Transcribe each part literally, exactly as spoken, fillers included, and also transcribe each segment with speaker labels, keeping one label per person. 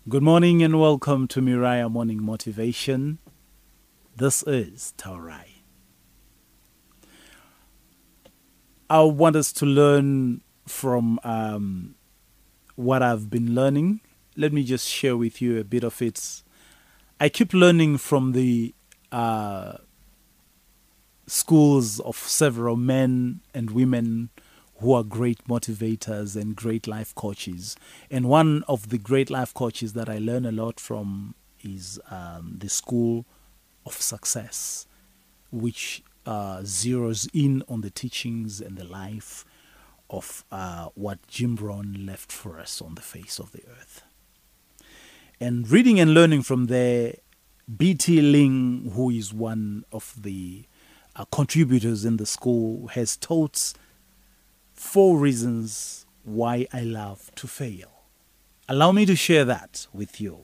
Speaker 1: Good morning and welcome to Miriah Morning Motivation. This is Taurai. I want us to learn from um, what I've been learning. Let me just share with you a bit of it. I keep learning from the uh, schools of several men and women who are great motivators and great life coaches. And one of the great life coaches that I learn a lot from is um, the School of Success, which uh, zeroes in on the teachings and the life of uh, what Jim Rohn left for us on the face of the earth. And reading and learning from there, B T Ling, who is one of the uh, contributors in the school, has taught four reasons why I love to fail. Allow me to share that with you.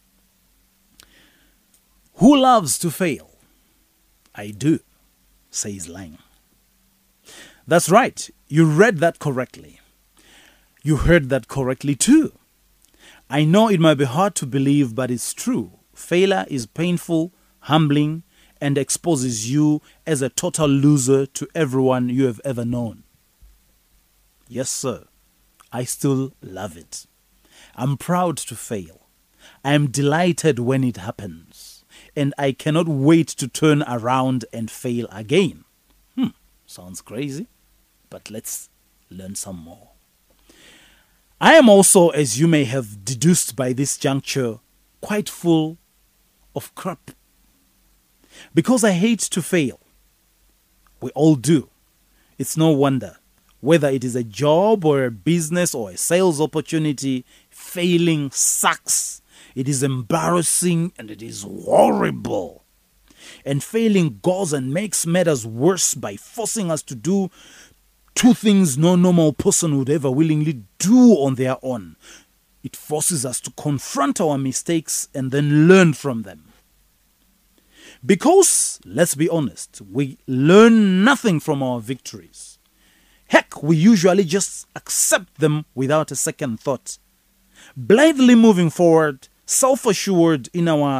Speaker 1: Who loves to fail? I do, says Lang. That's right, you read that correctly. You heard that correctly too. I know it might be hard to believe, but it's true. Failure is painful, humbling, and exposes you as a total loser to everyone you have ever known. Yes, sir. I still love it. I'm proud to fail. I am delighted when it happens. And I cannot wait to turn around and fail again. Hmm, sounds crazy. But let's learn some more. I am also, as you may have deduced by this juncture, quite full of crap. Because I hate to fail. We all do. It's no wonder. Whether it is a job or a business or a sales opportunity, failing sucks. It is embarrassing and it is horrible. And failing goes and makes matters worse by forcing us to do two things no normal person would ever willingly do on their own. It forces us to confront our mistakes and then learn from them. Because, let's be honest, we learn nothing from our victories. Heck, we usually just accept them without a second thought. Blithely moving forward, self-assured in our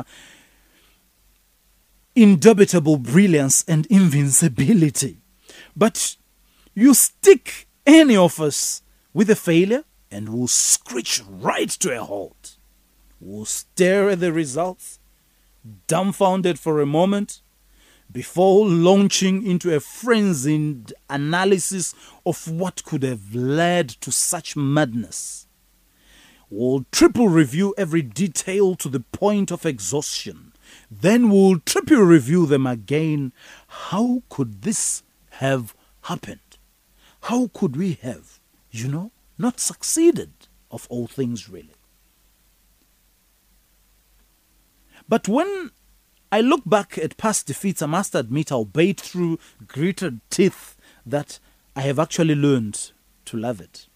Speaker 1: indubitable brilliance and invincibility. But you stick any of us with a failure and we'll screech right to a halt. We'll stare at the results, dumbfounded for a moment, before launching into a frenzied analysis of what could have led to such madness. We'll triple review every detail to the point of exhaustion. Then we'll triple review them again. How could this have happened? How could we have, you know, not succeeded of all things really? But when I look back at past defeats, I must admit, albeit through gritted teeth, that I have actually learned to love it.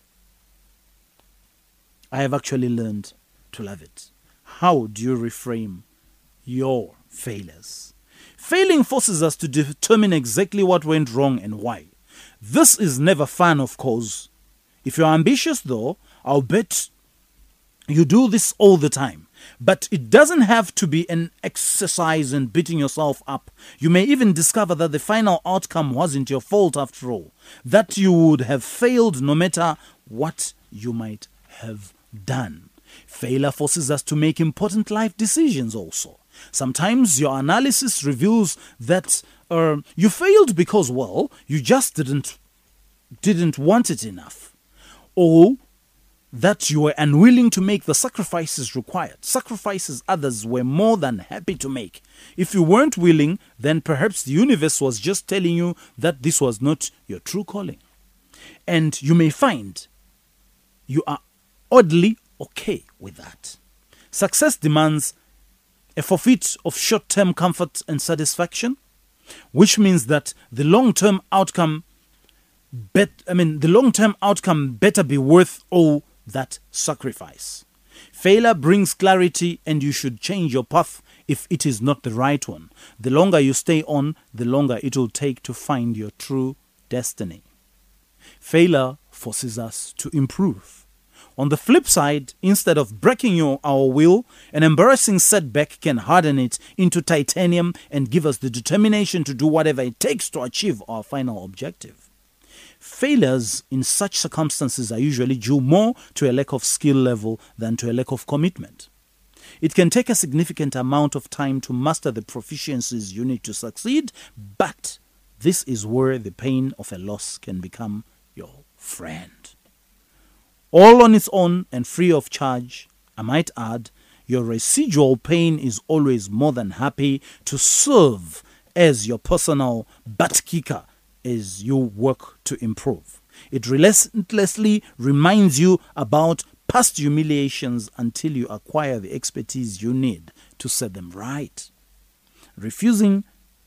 Speaker 1: I have actually learned to love it. How do you reframe your failures? Failing forces us to determine exactly what went wrong and why. This is never fun, of course. If you're ambitious, though, I'll bet you do this all the time. But it doesn't have to be an exercise in beating yourself up. You may even discover that the final outcome wasn't your fault after all. That you would have failed no matter what you might have done. Failure forces us to make important life decisions also. Sometimes your analysis reveals that uh, you failed because, well, you just didn't, didn't want it enough. Or that you were unwilling to make the sacrifices required, sacrifices others were more than happy to make. If you weren't willing, then perhaps the universe was just telling you that this was not your true calling. And you may find you are oddly okay with that. Success demands a forfeit of short-term comfort and satisfaction, which means that the long-term outcome bet I mean the long-term outcome better be worth all that sacrifice. Failure brings clarity and you should change your path if it is not the right one. The longer you stay on, the longer it will take to find your true destiny. Failure forces us to improve. On the flip side, instead of breaking your, our will, an embarrassing setback can harden it into titanium and give us the determination to do whatever it takes to achieve our final objective. Failures in such circumstances are usually due more to a lack of skill level than to a lack of commitment. It can take a significant amount of time to master the proficiencies you need to succeed, but this is where the pain of a loss can become your friend. All on its own and free of charge, I might add, your residual pain is always more than happy to serve as your personal butt kicker as you work to improve. It relentlessly reminds you about past humiliations until you acquire the expertise you need to set them right. Refusing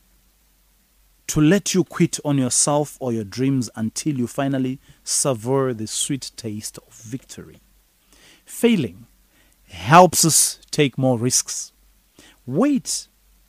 Speaker 1: to let you quit on yourself or your dreams until you finally savor the sweet taste of victory. Failing helps us take more risks. Wait,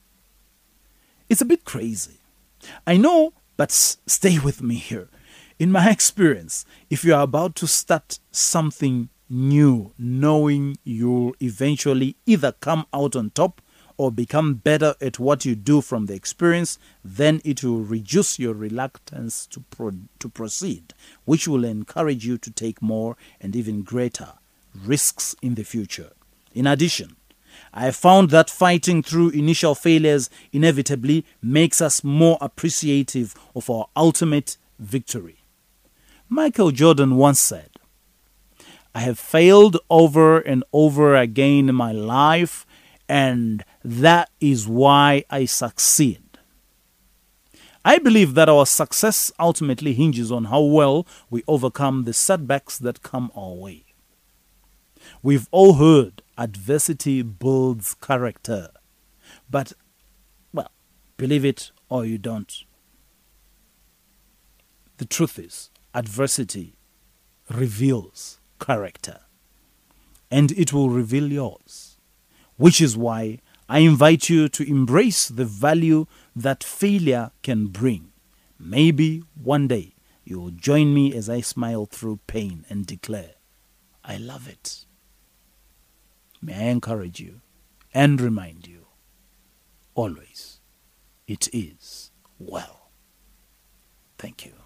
Speaker 1: it's a bit crazy. I know, but s- stay with me here. In my experience, if you are about to start something new, knowing you'll eventually either come out on top or become better at what you do from the experience, then it will reduce your reluctance to pro- to proceed, which will encourage you to take more and even greater risks in the future. In addition, I have found that fighting through initial failures inevitably makes us more appreciative of our ultimate victory. Michael Jordan once said, "I have failed over and over again in my life, and that is why I succeed." I believe that our success ultimately hinges on how well we overcome the setbacks that come our way. We've all heard adversity builds character, but, well, believe it or you don't. The truth is, adversity reveals character, and it will reveal yours, which is why I invite you to embrace the value that failure can bring. Maybe one day you will join me as I smile through pain and declare, "I love it." May I encourage you and remind you, always, it is well. Thank you.